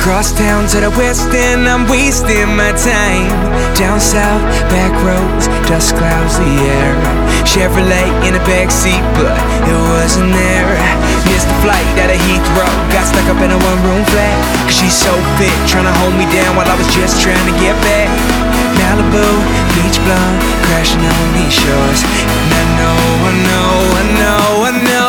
Cross town to the west end, I'm wasting my time. Down south, back roads, dust clouds the air. Chevrolet in the backseat, but it wasn't there. Missed the flight out of Heathrow, got stuck up in a one-room flat. Cause she's so fit, tryna hold me down while I was just trying to get back. Malibu, beach blonde, crashing on these shores. And I know